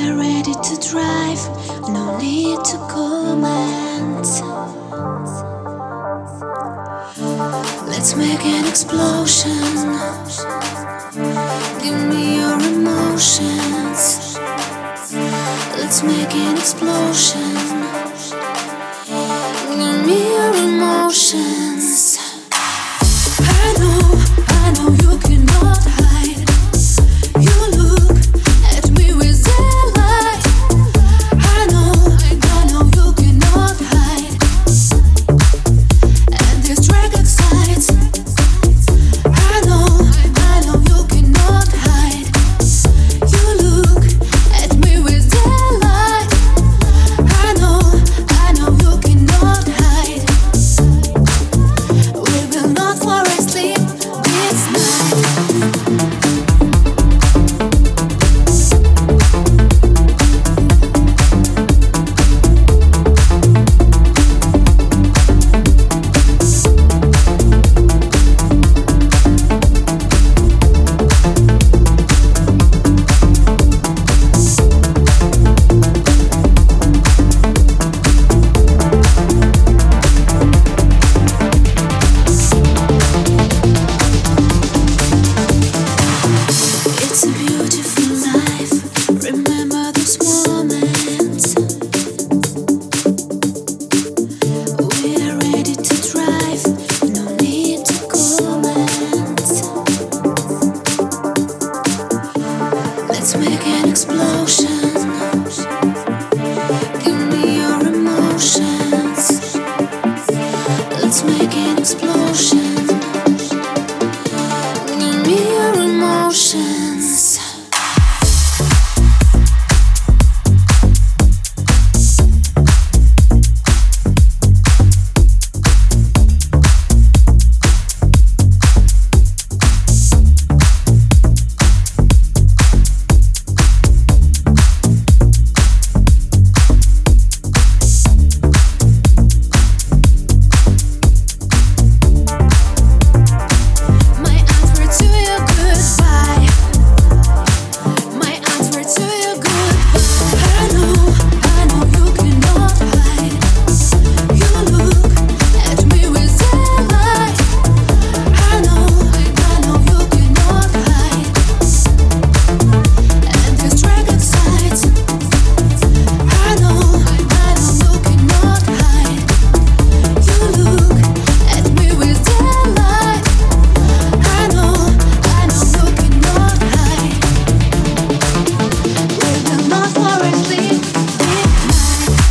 are ready to drive, no need to comment. Let's make an explosion. Give me your emotions. Let's make an explosion. Give me your emotions. I know you cannot hide. You look at me with delight. I know you cannot hide. And this track excites. I know you cannot hide. You look at me with delight. I know you cannot hide. We will not fall asleep this night. It's a beautiful life. Remember those moments. We are ready to drive. No need to comment. Let's make an explosion. Give me your emotions. Let's make an explosion. Give me your emotions. My answer to your goodbye. My answer to your goodbye. I know you cannot hide. You look at me with delight. I know you cannot hide. And this track excites. I know you cannot hide. You look at me with delight. I know you cannot hide. We will not fall asleep this night.